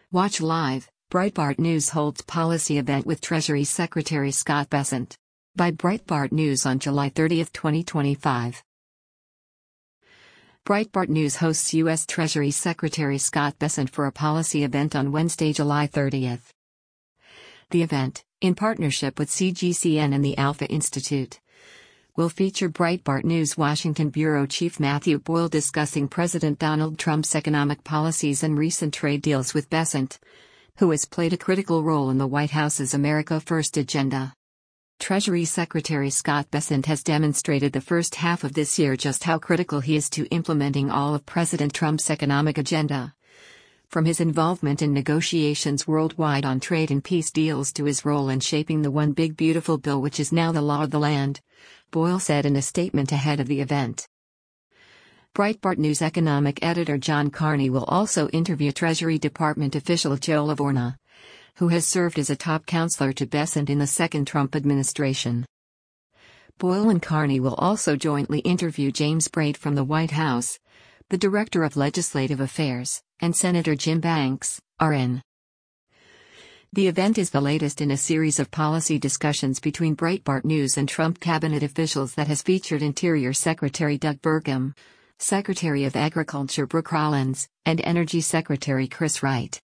Watch live. Breitbart News holds policy event with Treasury Secretary Scott Bessent. By Breitbart News on July 30, 2025. Breitbart News hosts U.S. Treasury Secretary Scott Bessent for a policy event on Wednesday, July 30. The event, in partnership with CGCN and the Alpha Institute, will feature Breitbart News Washington Bureau Chief Matthew Boyle discussing President Donald Trump's economic policies and recent trade deals with Bessent, who has played a critical role in the White House's America First agenda. Treasury Secretary Scott Bessent has demonstrated the first half of this year just how critical he is to implementing all of President Trump's economic agenda. From his involvement in negotiations worldwide on trade and peace deals to his role in shaping the One Big Beautiful Bill, which is now the law of the land, Boyle said in a statement ahead of the event. Breitbart News economic editor John Carney will also interview Treasury Department official Joe Lavorgna, who has served as a top counselor to Bessent in the second Trump administration. Boyle and Carney will also jointly interview James Brate from the White House, the Director of Legislative Affairs, and Senator Jim Banks, RN. The event is the latest in a series of policy discussions between Breitbart News and Trump cabinet officials that has featured Interior Secretary Doug Burgum, Secretary of Agriculture Brooke Rollins, and Energy Secretary Chris Wright.